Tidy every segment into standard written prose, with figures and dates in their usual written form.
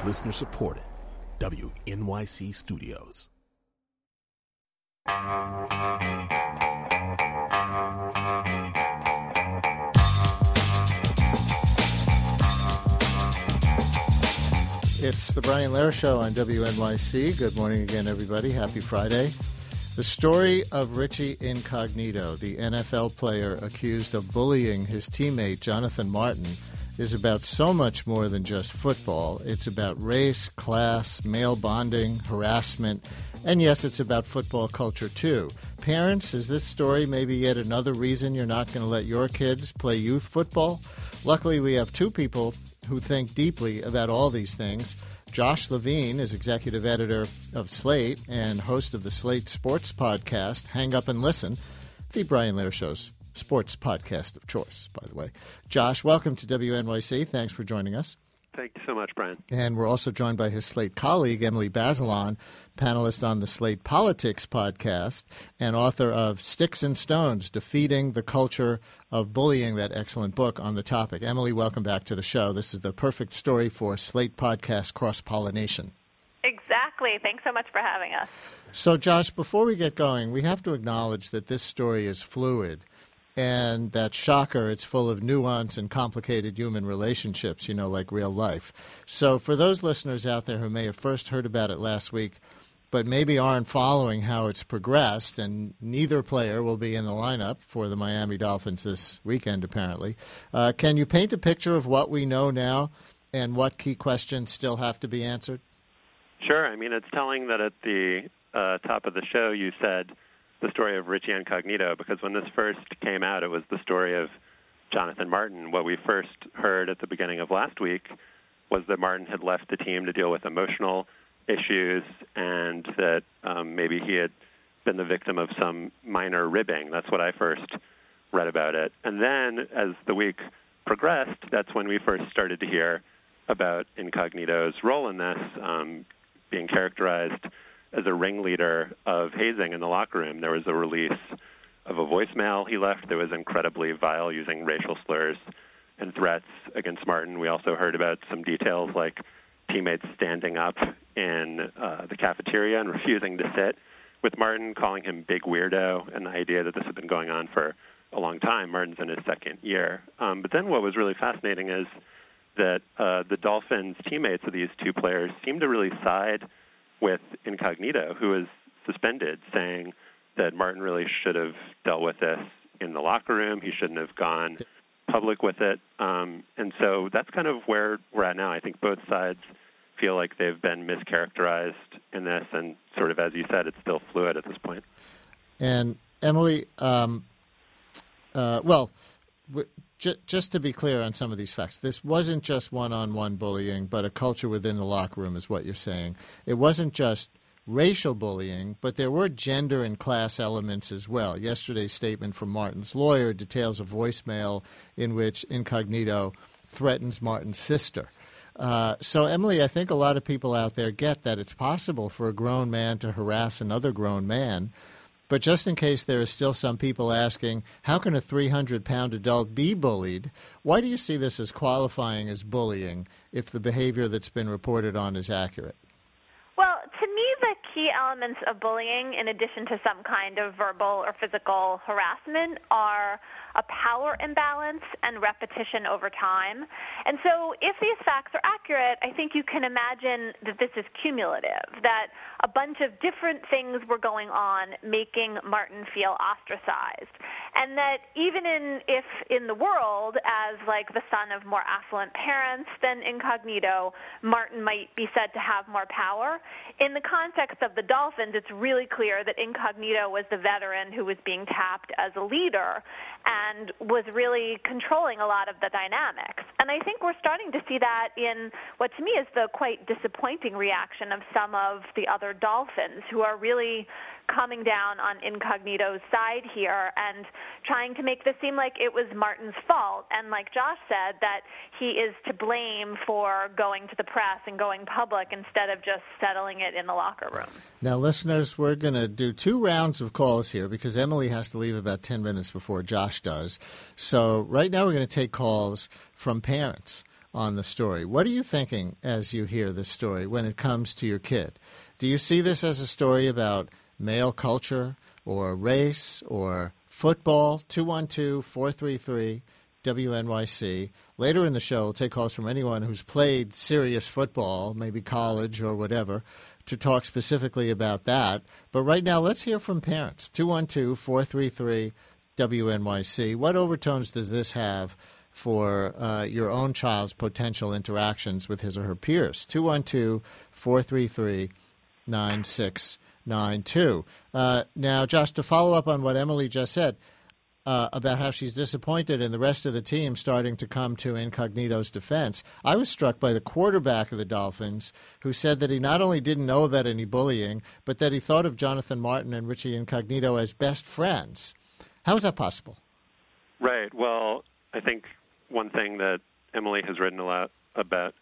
Listener supported. WNYC Studios. It's the Brian Lehrer Show on WNYC. Good morning again, everybody. Happy Friday. The story of Richie Incognito, the NFL player accused of bullying his teammate Jonathan Martin, is about so much more than just football. It's about race, class, male bonding, harassment, and yes, it's about football culture too. Parents, is this story maybe yet another reason you're not going to let your kids play youth football? Luckily, we have two people who think deeply about all these things. Josh Levine is executive editor of Slate and host of the Slate Sports podcast, Hang Up and Listen, the Brian Lehrer Show's sports podcast of choice, by the way. Josh, welcome to WNYC. Thanks for joining us. Thank you so much, Brian. And we're also joined by his Slate colleague, Emily Bazelon, panelist on the Slate Politics podcast and author of Sticks and Stones, Defeating the Culture of Bullying, that excellent book on the topic. Emily, welcome back to the show. This is the perfect story for Slate podcast cross-pollination. Exactly. Thanks so much for having us. So, Josh, before we get going, we have to acknowledge that this story is fluid. And that shocker, it's full of nuance and complicated human relationships, like real life. So for those listeners out there who may have first heard about it last week, but maybe aren't following how it's progressed, and neither player will be in the lineup for the Miami Dolphins this weekend, apparently, can you paint a picture of what we know now and what key questions still have to be answered? Sure. I mean, it's telling that at the top of the show you said the story of Richie Incognito, because when this first came out, it was the story of Jonathan Martin. What we first heard at the beginning of last week was that Martin had left the team to deal with emotional issues and that maybe he had been the victim of some minor ribbing. That's what I first read about it. And then as the week progressed, that's when we first started to hear about Incognito's role in this, being characterized as a ringleader of hazing in the locker room. There was a release of a voicemail he left that was incredibly vile, using racial slurs and threats against Martin. We also heard about some details like teammates standing up in the cafeteria and refusing to sit with Martin, calling him big weirdo, and the idea that this had been going on for a long time. Martin's in his second year. But then what was really fascinating is that the Dolphins' teammates of these two players seemed to really side with Incognito, who was suspended, saying that Martin really should have dealt with this in the locker room. He shouldn't have gone public with it. And so that's kind of where we're at now. I think both sides feel like they've been mischaracterized in this, and sort of, as you said, it's still fluid at this point. And Emily, just to be clear on some of these facts, this wasn't just one-on-one bullying, but a culture within the locker room is what you're saying. It wasn't just racial bullying, but there were gender and class elements as well. Yesterday's statement from Martin's lawyer details a voicemail in which Incognito threatens Martin's sister. So, Emily, I think a lot of people out there get that it's possible for a grown man to harass another grown man. But just in case there are still some people asking, how can a 300-pound adult be bullied? Why do you see this as qualifying as bullying if the behavior that's been reported on is accurate? Well, to me, the key elements of bullying, in addition to some kind of verbal or physical harassment, are a power imbalance and repetition over time. And so if these facts are accurate, I think you can imagine that this is cumulative, that a bunch of different things were going on making Martin feel ostracized. And that even if in the world, as like the son of more affluent parents than Incognito, Martin might be said to have more power, in the context of the Dolphins, it's really clear that Incognito was the veteran who was being tapped as a leader and was really controlling a lot of the dynamics. And I think we're starting to see that in what to me is the quite disappointing reaction of some of the other Dolphins who are really coming down on Incognito's side here and trying to make this seem like it was Martin's fault. And like Josh said, that he is to blame for going to the press and going public instead of just settling it in the locker room. Now, listeners, we're going to do 2 rounds of calls here because Emily has to leave about 10 minutes before Josh does. So right now we're going to take calls from parents on the story. What are you thinking as you hear this story when it comes to your kid? Do you see this as a story about male culture or race or football? 212-433-WNYC. Later in the show, we'll take calls from anyone who's played serious football, maybe college or whatever, to talk specifically about that. But right now, let's hear from parents. 212-433-WNYC. What overtones does this have for your own child's potential interactions with his or her peers? 212-433-9692. Now, Josh, to follow up on what Emily just said, about how she's disappointed in the rest of the team starting to come to Incognito's defense. I was struck by the quarterback of the Dolphins, who said that he not only didn't know about any bullying, but that he thought of Jonathan Martin and Richie Incognito as best friends. How is that possible? Right. Well, I think one thing that Emily has written about a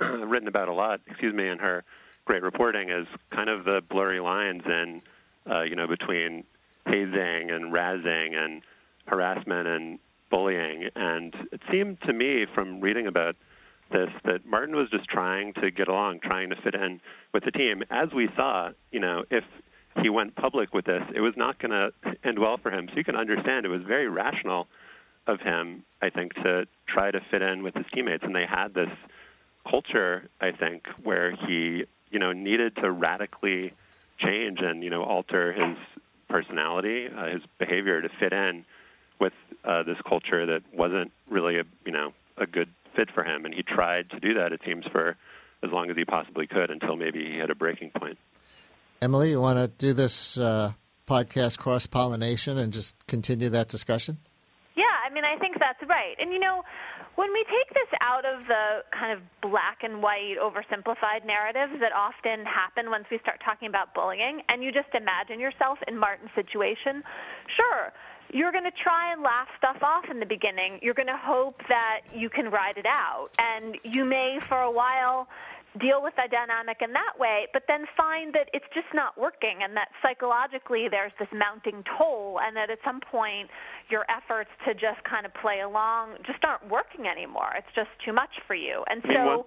lot, in her great reporting is kind of the blurry lines in, between hazing and razzing and harassment and bullying. And it seemed to me from reading about this that Martin was just trying to get along, trying to fit in with the team. As we saw, if he went public with this, it was not going to end well for him. So you can understand it was very rational of him, I think, to try to fit in with his teammates. And they had this culture, I think, where he, needed to radically change and, alter his personality, his behavior to fit in with this culture that wasn't really a good fit for him. And he tried to do that, it seems, for as long as he possibly could until maybe he had a breaking point. Emily, you want to do this podcast cross-pollination and just continue that discussion? Yeah, I think that's right. And, when we take this out of the kind of black and white, oversimplified narratives that often happen once we start talking about bullying, and you just imagine yourself in Martin's situation, sure, you're going to try and laugh stuff off in the beginning. You're going to hope that you can ride it out. And you may, for a while, deal with the dynamic in that way, but then find that it's just not working and that psychologically there's this mounting toll and that at some point your efforts to just kind of play along just aren't working anymore. It's just too much for you. And so...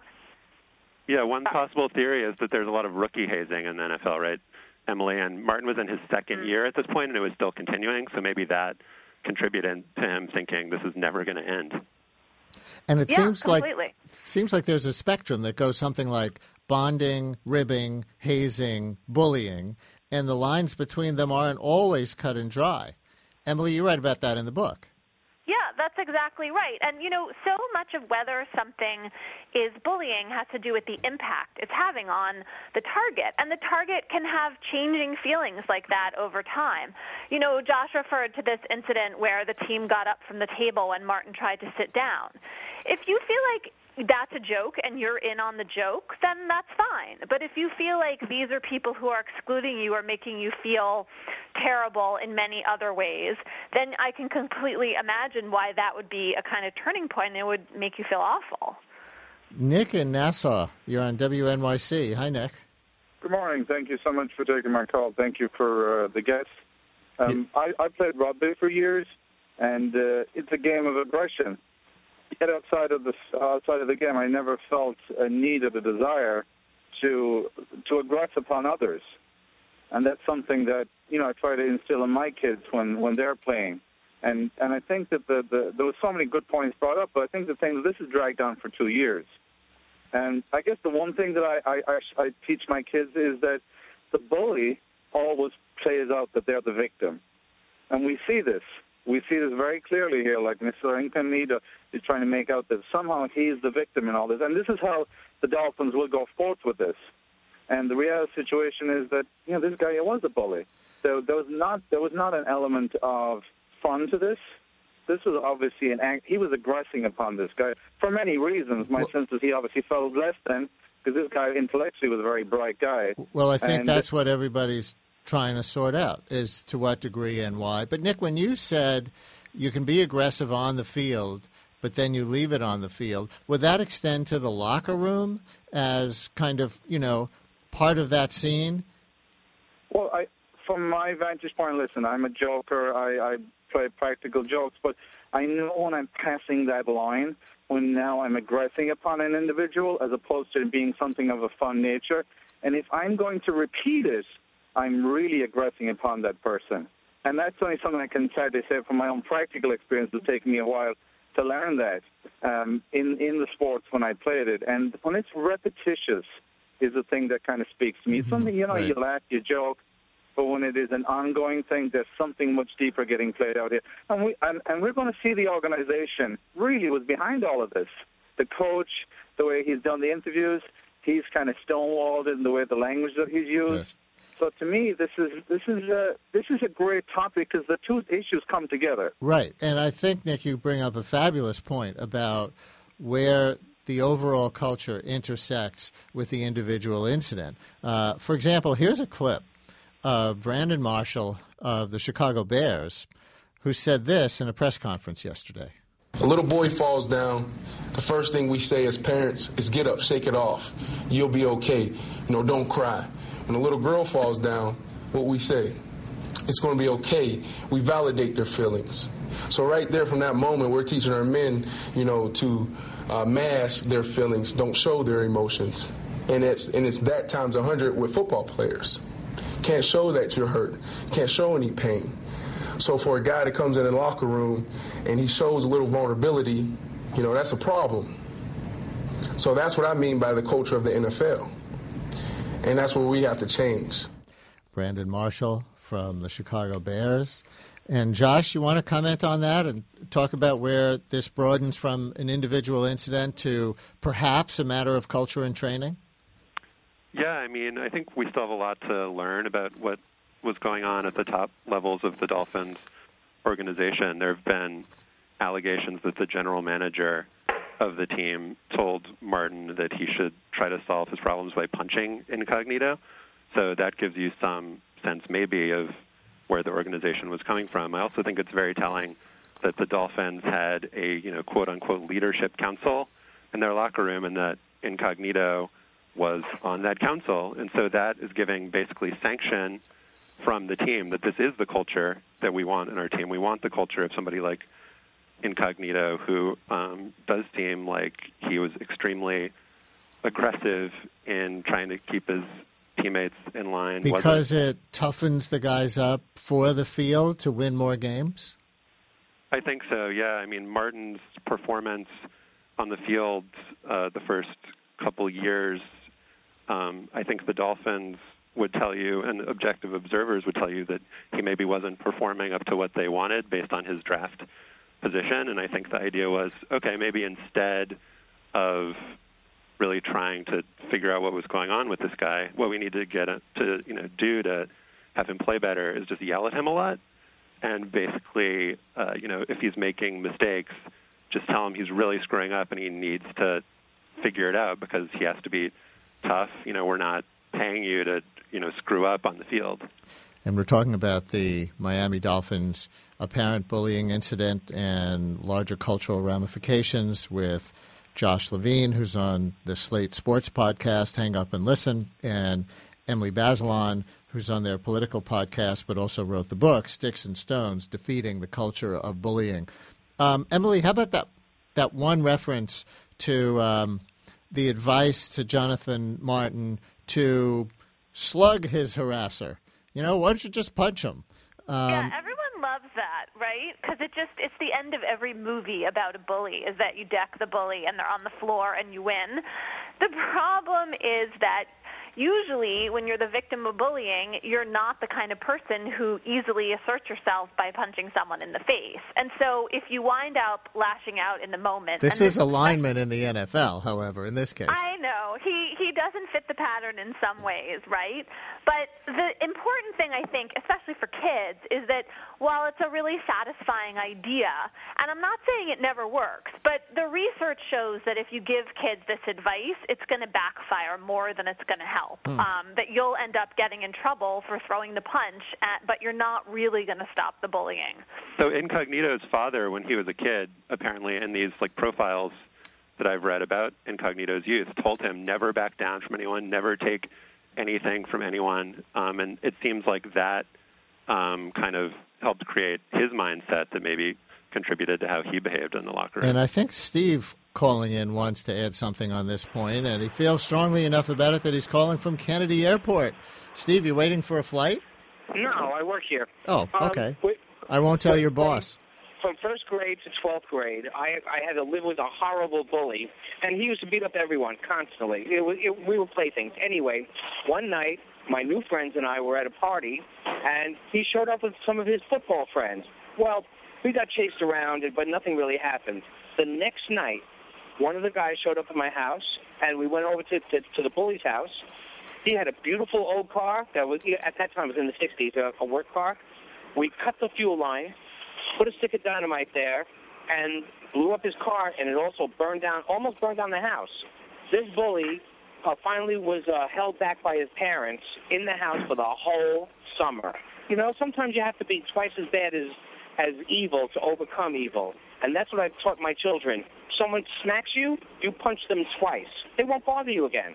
One possible theory is that there's a lot of rookie hazing in the NFL, right, Emily? And Martin was in his second year at this point, and it was still continuing, so maybe that contributed to him thinking this is never going to end. And it seems like there's a spectrum that goes something like bonding, ribbing, hazing, bullying, and the lines between them aren't always cut and dry. Emily, you write about that in the book. Yeah, that's exactly right. And, so much of whether something is bullying has to do with the impact it's having on the target. And the target can have changing feelings like that over time. Josh referred to this incident where the team got up from the table and Martin tried to sit down. If you feel like that's a joke and you're in on the joke, then that's fine. But if you feel like these are people who are excluding you or making you feel terrible in many other ways, then I can completely imagine why that would be a kind of turning point and it would make you feel awful. Nick in Nassau, you're on WNYC. Hi, Nick. Good morning. Thank you so much for taking my call. Thank you for the guest. I played rugby for years, and it's a game of aggression. Yet outside of the game, I never felt a need or the desire to aggress upon others, and that's something that I try to instill in my kids when they're playing. And I think that there was so many good points brought up, but I think the thing that this has dragged on for 2 years. And I guess the one thing that I teach my kids is that the bully always plays out that they're the victim, and we see this. We see this very clearly here, like Mr. Incognito is trying to make out that somehow he's the victim in all this. And this is how the Dolphins will go forth with this. And the real situation is that, this guy was a bully. There was not an element of fun to this. This was obviously an act. He was aggressing upon this guy for many reasons. My sense is he obviously felt less than, because this guy intellectually was a very bright guy. Well, I think that's what everybody's trying to sort out, is to what degree and why. But, Nick, when you said you can be aggressive on the field, but then you leave it on the field, would that extend to the locker room as kind of, part of that scene? Well, from my vantage point, listen, I'm a joker. I play practical jokes, but I know when I'm passing that line, when now I'm aggressing upon an individual as opposed to it being something of a fun nature. And if I'm going to repeat it, I'm really aggressing upon that person. And that's only something I can sadly say from my own practical experience. It's taken me a while to learn that in the sports when I played it. And when it's repetitious is the thing that kind of speaks to me. It's something, you laugh, you joke, but when it is an ongoing thing, there's something much deeper getting played out here. And we're going to see the organization really was behind all of this. The coach, the way he's done the interviews, he's kind of stonewalled in the way the language that he's used. Yes. So to me, this is a great topic because the two issues come together. Right, and I think, Nick, you bring up a fabulous point about where the overall culture intersects with the individual incident. For example, here's a clip of Brandon Marshall of the Chicago Bears, who said this in a press conference yesterday. If a little boy falls down, the first thing we say as parents is get up, shake it off. You'll be okay. Don't cry. When a little girl falls down, what we say, it's going to be okay. We validate their feelings. So right there from that moment, we're teaching our men, to mask their feelings, don't show their emotions. And it's that times 100 with football players. Can't show that you're hurt. Can't show any pain. So for a guy that comes in the locker room and he shows a little vulnerability, that's a problem. So that's what I mean by the culture of the NFL. And that's where we have to change. Brandon Marshall from the Chicago Bears. And Josh, you want to comment on that and talk about where this broadens from an individual incident to perhaps a matter of culture and training? Yeah, I think we still have a lot to learn about what was going on at the top levels of the Dolphins organization. There have been allegations that the general manager of the team told Martin that he should try to solve his problems by punching incognito. So that gives you some sense maybe of where the organization was coming from. I also think it's very telling that the Dolphins had a, quote-unquote leadership council in their locker room and that incognito was on that council. And so that is giving basically sanction from the team that this is the culture that we want in our team. We want the culture of somebody like incognito who does seem like he was extremely aggressive in trying to keep his teammates in line. Because it toughens the guys up for the field to win more games? I think so, yeah. Martin's performance on the field the first couple years, I think the Dolphins would tell you, and objective observers would tell you, that he maybe wasn't performing up to what they wanted based on his draft position. And I think the idea was, okay, maybe instead of really trying to figure out what was going on with this guy, what we need to get to do to have him play better is just yell at him a lot, and basically, if he's making mistakes, just tell him he's really screwing up and he needs to figure it out because he has to be tough. We're not paying you to screw up on the field. And we're talking about the Miami Dolphins' apparent bullying incident and larger cultural ramifications with Josh Levine, who's on the Slate Sports podcast, Hang Up and Listen, and Emily Bazelon, who's on their political podcast but also wrote the book, Sticks and Stones, Defeating the Culture of Bullying. Emily, how about that one reference to the advice to Jonathan Martin to slug his harasser? Why don't you just punch him? Yeah, everyone loves that, right? Because it's the end of every movie about a bully, is that you deck the bully and they're on the floor and you win. The problem is that usually when you're the victim of bullying, you're not the kind of person who easily asserts yourself by punching someone in the face. And so if you wind up lashing out in the moment... This is a lineman in the NFL, however, in this case. I know. He doesn't fit the pattern in some ways, right? But the important thing, I think, especially for kids, is that while it's a really satisfying idea, and I'm not saying it never works, but the research shows that if you give kids this advice, it's going to backfire more than it's going to help. That you'll end up getting in trouble for throwing the punch, but you're not really going to stop the bullying. So Incognito's father, when he was a kid, apparently in these profiles that I've read about Incognito's youth, told him never back down from anyone, never take anything from anyone. And it seems like that kind of helped create his mindset that maybe contributed to how he behaved in the locker room. And I think Steve calling in wants to add something on this point, and he feels strongly enough about it that he's calling from Kennedy Airport. Steve, you waiting for a flight? No, I work here. Oh, okay. I won't tell your boss. From first grade to 12th grade, I had to live with a horrible bully, and he used to beat up everyone constantly. We were playthings. Anyway, one night, my new friends and I were at a party, and he showed up with some of his football friends. Well, we got chased around, but nothing really happened. The next night, one of the guys showed up at my house, and we went over to the bully's house. He had a beautiful old car that was, at that time, it was in the 60s, a work car. We cut the fuel line, put a stick of dynamite there, and blew up his car, and it also almost burned down the house. This bully finally was held back by his parents in the house for the whole summer. You know, sometimes you have to be twice as bad as evil to overcome evil. And that's what I've taught my children. Someone smacks you, you punch them twice. They won't bother you again.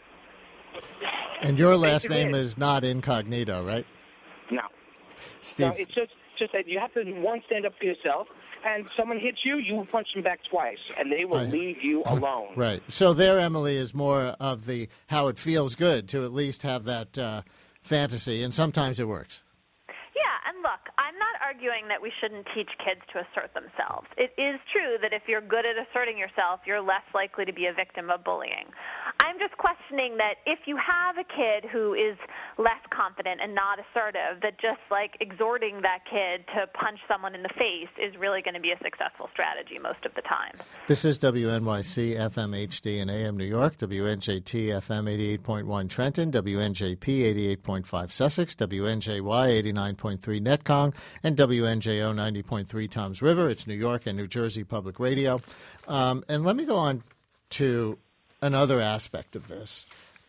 And your last name is not Incognito, right? No. Steve. No, it's just that you have to, one, stand up for yourself, and someone hits you, you punch them back twice, and they will leave you alone. Right. So there, Emily, is more of the how it feels good to at least have that fantasy, and sometimes it works. Yeah, and look, I'm not arguing that we shouldn't teach kids to assert themselves. It is true that if you're good at asserting yourself, you're less likely to be a victim of bullying. I'm just questioning that if you have a kid who is less confident and not assertive, that just like exhorting that kid to punch someone in the face is really going to be a successful strategy most of the time. This is WNYC FM HD in AM New York, WNJT FM 88.1 Trenton, WNJP 88.5 Sussex, WNJY 89.3 Netcong, and WNJO 90.3 Toms River. It's New York and New Jersey Public Radio. And let me go on to another aspect of this,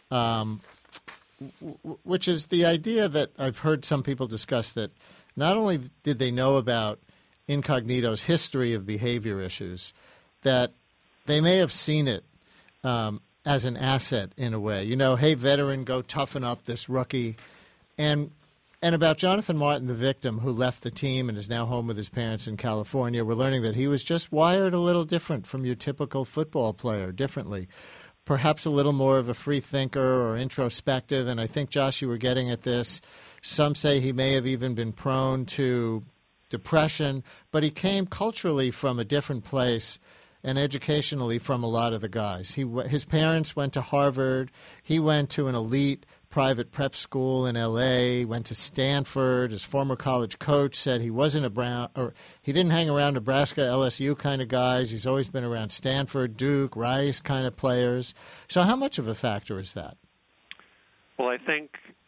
which is the idea that I've heard some people discuss that not only did they know about Incognito's history of behavior issues, that they may have seen it as an asset in a way. You know, hey, veteran, go toughen up this rookie. And about Jonathan Martin, the victim, who left the team and is now home with his parents in California, we're learning that he was just wired a little different from your typical football player, differently. Perhaps a little more of a free thinker or introspective, and I think, Josh, you were getting at this. Some say he may have even been prone to depression, but he came culturally from a different place and educationally from a lot of the guys. His parents went to Harvard. He went to an elite private prep school in L.A., went to Stanford. His former college coach said he wasn't he didn't hang around Nebraska, LSU kind of guys. He's always been around Stanford, Duke, Rice kind of players. So how much of a factor is that? Well, I think,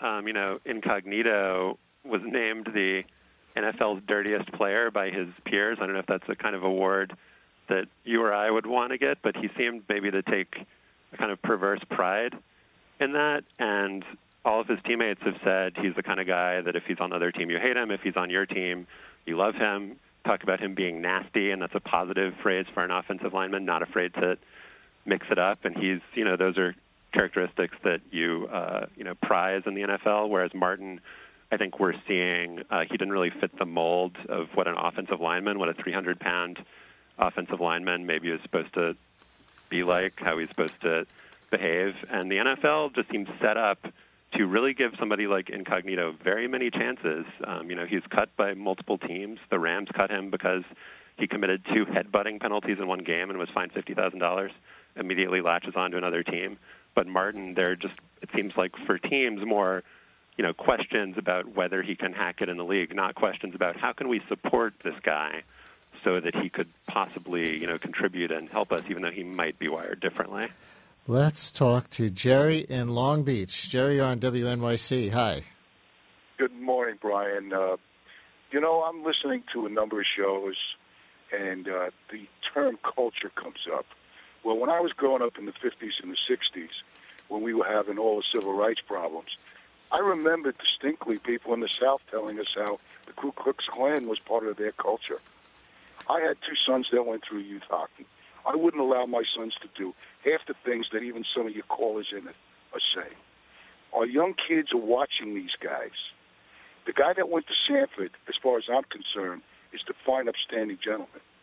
Incognito was named the NFL's dirtiest player by his peers. I don't know if that's the kind of award that you or I would want to get, but he seemed maybe to take a kind of perverse pride in that, and all of his teammates have said he's the kind of guy that if he's on the other team, you hate him. If he's on your team, you love him. Talk about him being nasty, and that's a positive phrase for an offensive lineman, not afraid to mix it up. And he's, those are characteristics that you prize in the NFL, whereas Martin, I think we're seeing he didn't really fit the mold of what an offensive lineman, what a 300-pound offensive lineman maybe is supposed to be like, how he's supposed to behave. And the NFL just seems set up to really give somebody like Incognito very many chances. He's cut by multiple teams. The Rams cut him because he committed 2 headbutting penalties in one game and was fined $50,000, immediately latches on to another team. But Martin, it seems like for teams more, questions about whether he can hack it in the league, not questions about how can we support this guy so that he could possibly, contribute and help us, even though he might be wired differently. Let's talk to Jerry in Long Beach. Jerry, you're on WNYC. Hi. Good morning, Brian. I'm listening to a number of shows, and the term culture comes up. Well, when I was growing up in the 50s and the 60s, when we were having all the civil rights problems, I remember distinctly people in the South telling us how the Ku Klux Klan was part of their culture. I had 2 sons that went through youth hockey. I wouldn't allow my sons to do half the things that even some of your callers in it are saying. Our young kids are watching these guys. The guy that went to Stanford, as far as I'm concerned, is the fine, upstanding gentleman.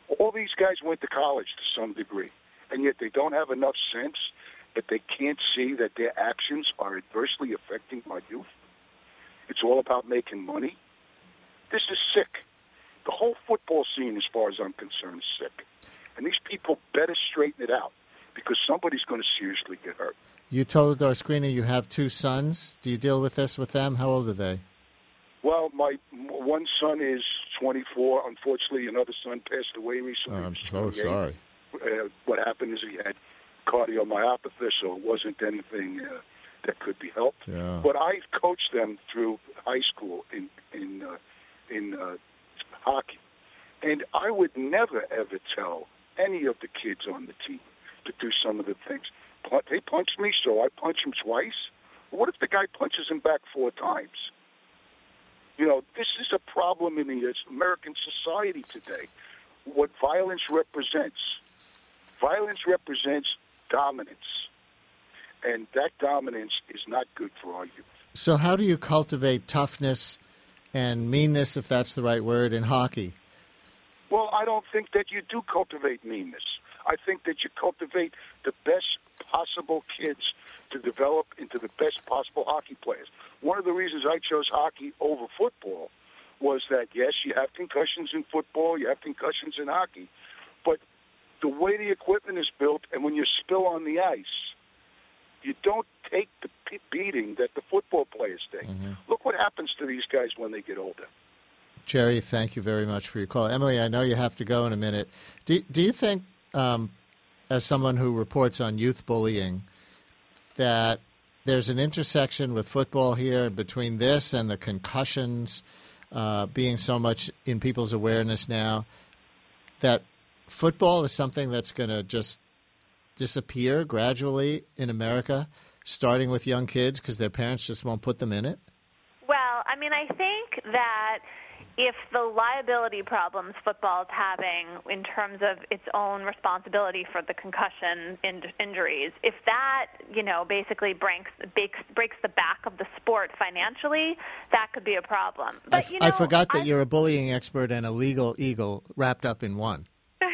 All these guys went to college to some degree, and yet they don't have enough sense that they can't see that their actions are adversely affecting our youth. It's all about making money. This is sick. The whole football scene, as far as I'm concerned, is sick. And these people better straighten it out because somebody's going to seriously get hurt. You told our screener you have 2 sons. Do you deal with this with them? How old are they? Well, my one son is 24. Unfortunately, another son passed away recently. Oh, I'm so sorry. What happened is he had cardiomyopathy, so it wasn't anything that could be helped. Yeah. But I coached them through high school in hockey, and I would never ever tell any of the kids on the team to do some of the things. They punched me, so I punch him twice. What if the guy punches him back 4 times? You know, this is a problem in the American society today. What violence represents dominance, and that dominance is not good for our youth. So how do you cultivate toughness and meanness, if that's the right word, in hockey? Well, I don't think that you do cultivate meanness. I think that you cultivate the best possible kids to develop into the best possible hockey players. One of the reasons I chose hockey over football was that, yes, you have concussions in football, you have concussions in hockey, but the way the equipment is built and when you spill on the ice, you don't take the beating that the football players take. Mm-hmm. Look what happens to these guys when they get older. Jerry, thank you very much for your call. Emily, I know you have to go in a minute. Do you think, as someone who reports on youth bullying, that there's an intersection with football here between this and the concussions being so much in people's awareness now, that football is something that's going to just disappear gradually in America, starting with young kids because their parents just won't put them in it? Well, I mean, I think that if the liability problems football is having in terms of its own responsibility for the concussion injuries, if that, basically breaks the back of the sport financially, that could be a problem. But, I forgot that you're a bullying expert and a legal eagle wrapped up in one.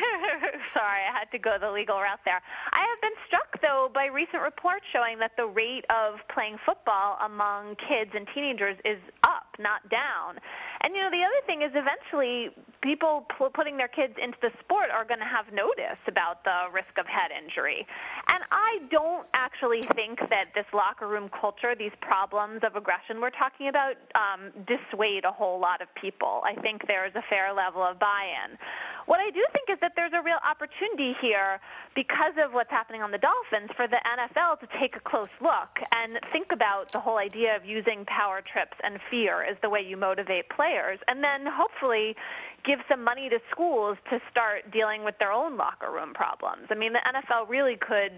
Sorry, I had to go the legal route there. I have been struck, though, by recent reports showing that the rate of playing football among kids and teenagers is up, not down. And, the other thing is eventually people putting their kids into the sport are going to have notice about the risk of head injury. And I don't actually think that this locker room culture, these problems of aggression we're talking about, dissuade a whole lot of people. I think there is a fair level of buy-in. What I do think is that there's a real opportunity here because of what's happening on the Dolphins for the NFL to take a close look and think about the whole idea of using power trips and fear as the way you motivate players, and then hopefully give some money to schools to start dealing with their own locker room problems. I mean, the NFL really could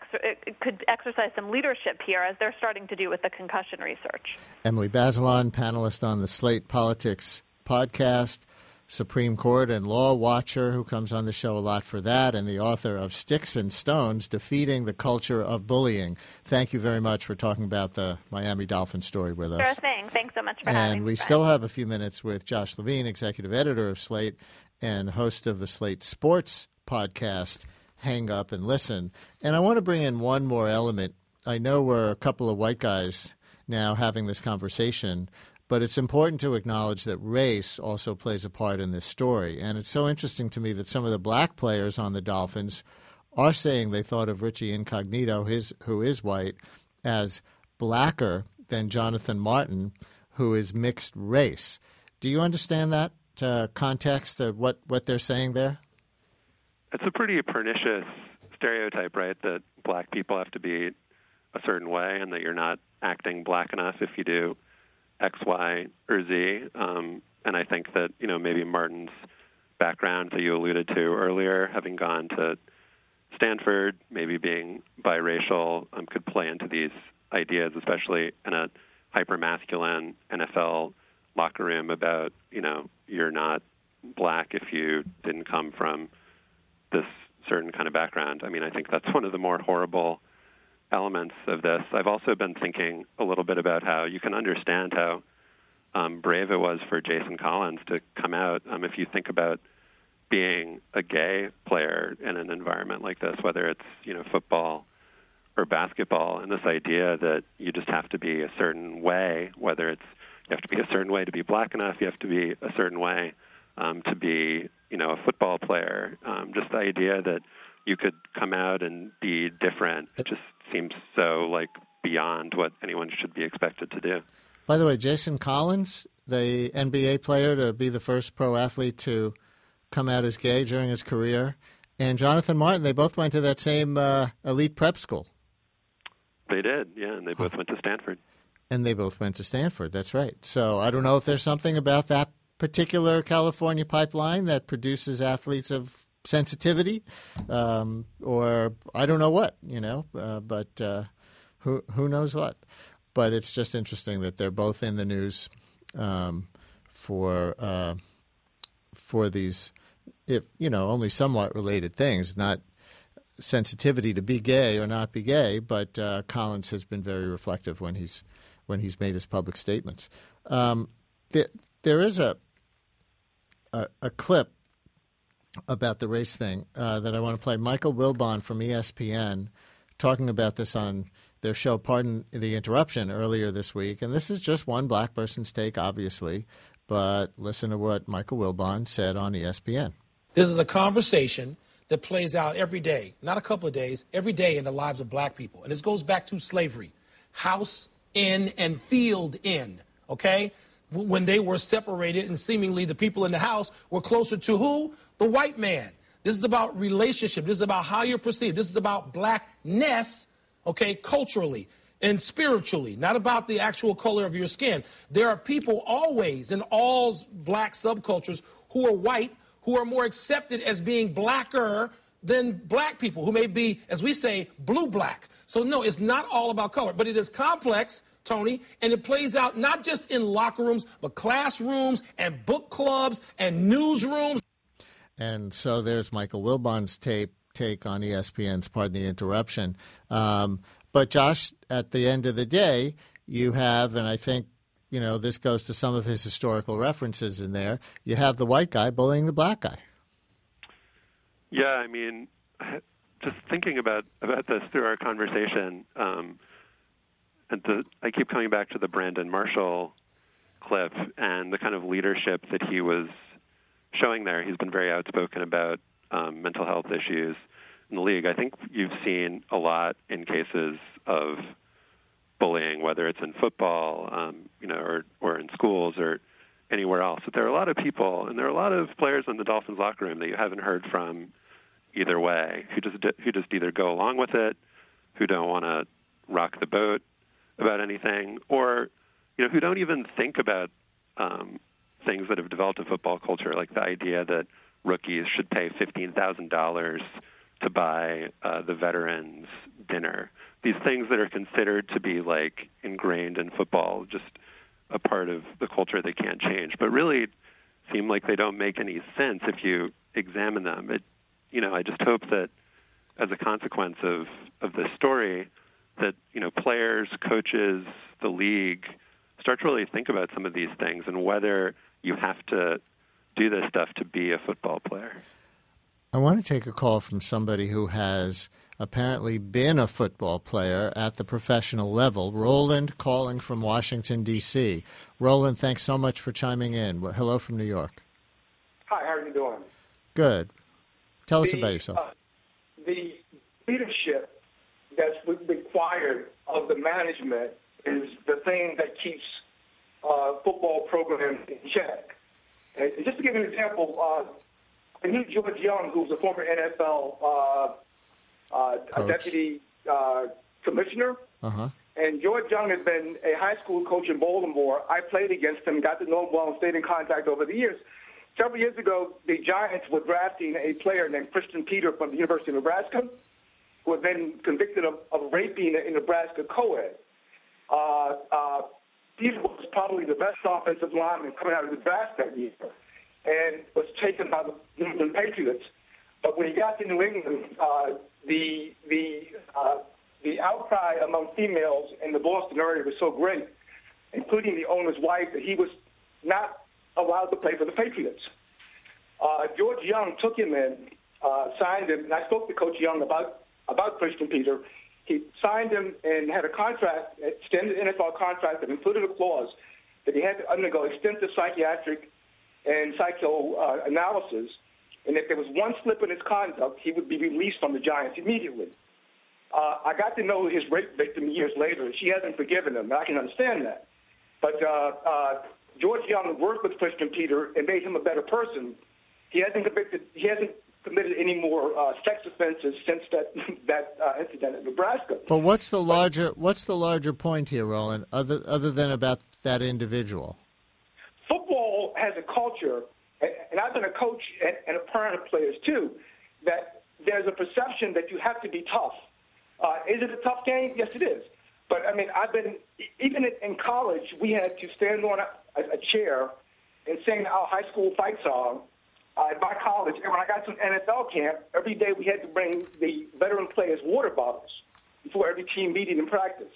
exercise some leadership here, as they're starting to do with the concussion research. Emily Bazelon, panelist on the Slate Politics podcast, Supreme Court and law watcher who comes on the show a lot for that, and the author of Sticks and Stones, Defeating the Culture of Bullying. Thank you very much for talking about the Miami Dolphins story with us. Sure thing. Thanks so much for having me. And we still have a few minutes with Josh Levine, executive editor of Slate and host of the Slate Sports podcast, Hang Up and Listen. And I want to bring in one more element. I know we're a couple of white guys now having this conversation, but it's important to acknowledge that race also plays a part in this story. And it's so interesting to me that some of the black players on the Dolphins are saying they thought of Richie Incognito, who is white, as blacker than Jonathan Martin, who is mixed race. Do you understand that context of what they're saying there? It's a pretty pernicious stereotype, right, that black people have to be a certain way and that you're not acting black enough if you do X, Y, or Z. And I think that, maybe Martin's background that you alluded to earlier, having gone to Stanford, maybe being biracial, could play into these ideas, especially in a hyper-masculine NFL locker room about, you're not black if you didn't come from this certain kind of background. I mean, I think that's one of the more horrible elements of this. I've also been thinking a little bit about how you can understand how brave it was for Jason Collins to come out. If you think about being a gay player in an environment like this, whether it's, football or basketball, and this idea that you just have to be a certain way, whether it's you have to be a certain way to be black enough, you have to be a certain way to be, a football player. Just the idea that you could come out and be different, it just seems so beyond what anyone should be expected to do. By the way, Jason Collins, the NBA player to be the first pro athlete to come out as gay during his career, and Jonathan Martin, they both went to that same elite prep school. They did, yeah, and they both went to Stanford. And they both went to Stanford, that's right. So I don't know if there's something about that particular California pipeline that produces athletes of sensitivity, or I don't know what, but who knows what. But it's just interesting that they're both in the news for these, only somewhat related things, not sensitivity to be gay or not be gay. But Collins has been very reflective when he's made his public statements. There is a clip about the race thing that I want to play. Michael Wilbon from ESPN talking about this on their show, Pardon the Interruption, earlier this week. And this is just one black person's take, obviously, but listen to what Michael Wilbon said on ESPN. This is a conversation that plays out every day, not a couple of days, every day in the lives of black people. And this goes back to slavery, house in and field in, okay? When they were separated and seemingly the people in the house were closer to who? The white man. This is about relationship. This is about how you're perceived. This is about blackness, okay, culturally and spiritually, not about the actual color of your skin. There are people always in all black subcultures who are white, who are more accepted as being blacker than black people, who may be, as we say, blue-black. So, no, it's not all about color, but it is complex, Tony, and it plays out not just in locker rooms, but classrooms and book clubs and newsrooms. And so there's Michael Wilbon's take on ESPN's Pardon the Interruption. But, Josh, at the end of the day, you have, and I think, this goes to some of his historical references in there, you have the white guy bullying the black guy. Yeah, I mean, just thinking about this through our conversation, I keep coming back to the Brandon Marshall clip and the kind of leadership that he was showing there. He's been very outspoken about mental health issues in the league. I think you've seen a lot in cases of bullying, whether it's in football, or in schools or anywhere else. But there are a lot of people, and there are a lot of players in the Dolphins locker room that you haven't heard from either way, who just either go along with it, who don't want to rock the boat about anything, or who don't even think about things that have developed in football culture, like the idea that rookies should pay $15,000 to buy the veterans dinner. These things that are considered to be ingrained in football, just a part of the culture they can't change, but really seem like they don't make any sense if you examine them. I just hope that as a consequence of this story, that players, coaches, the league start to really think about some of these things and whether you have to do this stuff to be a football player. I want to take a call from somebody who has apparently been a football player at the professional level. Roland calling from Washington, D.C. Roland, thanks so much for chiming in. Hello from New York. Hi, how are you doing? Good. Tell us about yourself. The leadership that's required of the management is the thing that keeps football programs in check. And just to give you an example, I knew George Young, who was a former NFL deputy commissioner. Uh-huh. And George Young has been a high school coach in Baltimore. I played against him, got to know him well, and stayed in contact over the years. Several years ago, the Giants were drafting a player named Christian Peter from the University of Nebraska, who had been convicted of raping a Nebraska co-ed. Peter was probably the best offensive lineman coming out of the draft that year and was taken by the New England Patriots. But when he got to New England, the outcry among females in the Boston area was so great, including the owner's wife, that he was not allowed to play for the Patriots. George Young took him in, signed him, and I spoke to Coach Young about Christian Peter. He signed him and had a contract, extended NFL contract that included a clause that he had to undergo extensive psychiatric and psychoanalysis, and if there was one slip in his conduct, he would be released from the Giants immediately. I got to know his rape victim years later. She hasn't forgiven him, and I can understand that. But George Young worked with Christian Peter and made him a better person. He hasn't committed any more sex offenses since that incident in Nebraska. But what's the larger point here, Roland, other than about that individual? Football has a culture, and I've been a coach and a parent of players too, that there's a perception that you have to be tough. Is it a tough game? Yes, it is. But, I mean, even in college, we had to stand on a chair and sing our high school fight song at my college. And when I got to an NFL camp, every day we had to bring the veteran players water bottles before every team meeting and practice.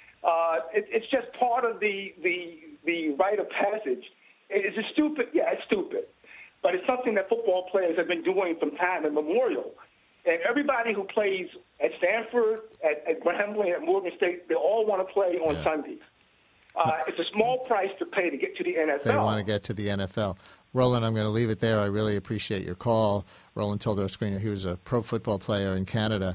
It's just part of the rite of passage. Is it stupid? Yeah, it's stupid. But it's something that football players have been doing from time immemorial. And everybody who plays at Stanford, at Grambling, at Morgan State, they all want to play on Sundays. It's a small price to pay to get to the NFL. They want to get to the NFL. Roland, I'm going to leave it there. I really appreciate your call. Roland told our screener he was a pro football player in Canada.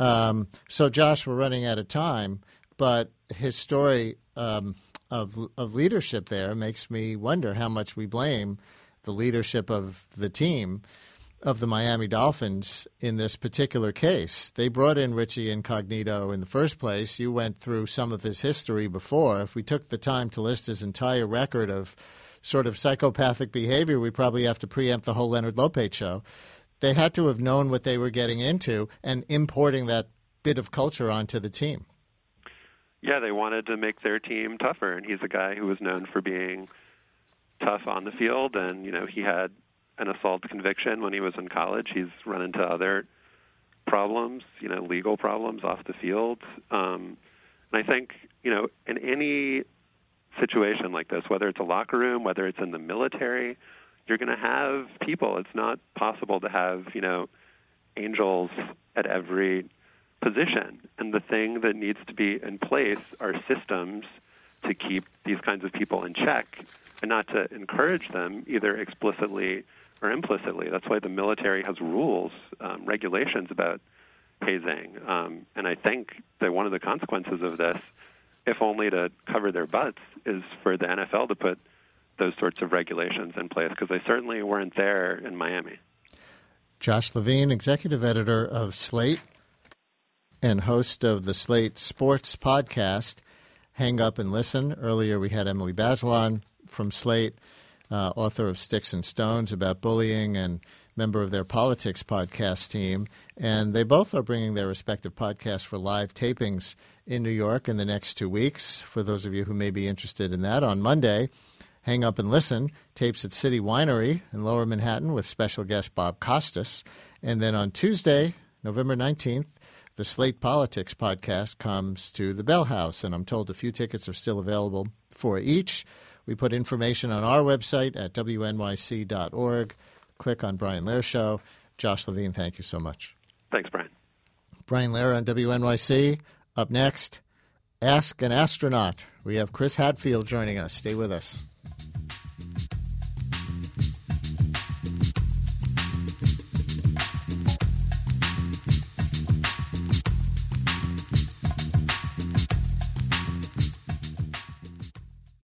So, Josh, we're running out of time, but his story of leadership there makes me wonder how much we blame the leadership of the team of the Miami Dolphins in this particular case. They brought in Richie Incognito in the first place. You went through some of his history before. If we took the time to list his entire record of sort of psychopathic behavior, we'd probably have to preempt the whole Leonard Lopate show. They had to have known what they were getting into and importing that bit of culture onto the team. Yeah, they wanted to make their team tougher, and he's a guy who was known for being tough on the field, and, you know, he had an assault conviction when he was in college. He's run into other problems, you know, legal problems off the field. And I think, you know, in any situation like this, whether it's a locker room, whether it's in the military, you're going to have people. It's not possible to have, you know, angels at every position. And the thing that needs to be in place are systems to keep these kinds of people in check and not to encourage them either explicitly or implicitly. That's why the military has rules, regulations about hazing. And I think that one of the consequences of this, if only to cover their butts, is for the NFL to put those sorts of regulations in place, because they certainly weren't there in Miami. Josh Levine, executive editor of Slate and host of the Slate Sports podcast, Hang Up and Listen. Earlier we had Emily Bazelon from Slate, author of Sticks and Stones about bullying and member of their politics podcast team. And they both are bringing their respective podcasts for live tapings in New York in the next 2 weeks. For those of you who may be interested in that, on Monday, Hang Up and Listen tapes at City Winery in Lower Manhattan with special guest Bob Costas. And then on Tuesday, November 19th, the Slate Politics podcast comes to the Bell House. And I'm told a few tickets are still available for each. We put information on our website at wnyc.org. Click on Brian Lehrer Show. Josh Levine, thank you so much. Thanks, Brian. Brian Lehrer on WNYC. Up next, Ask an Astronaut. We have Chris Hadfield joining us. Stay with us.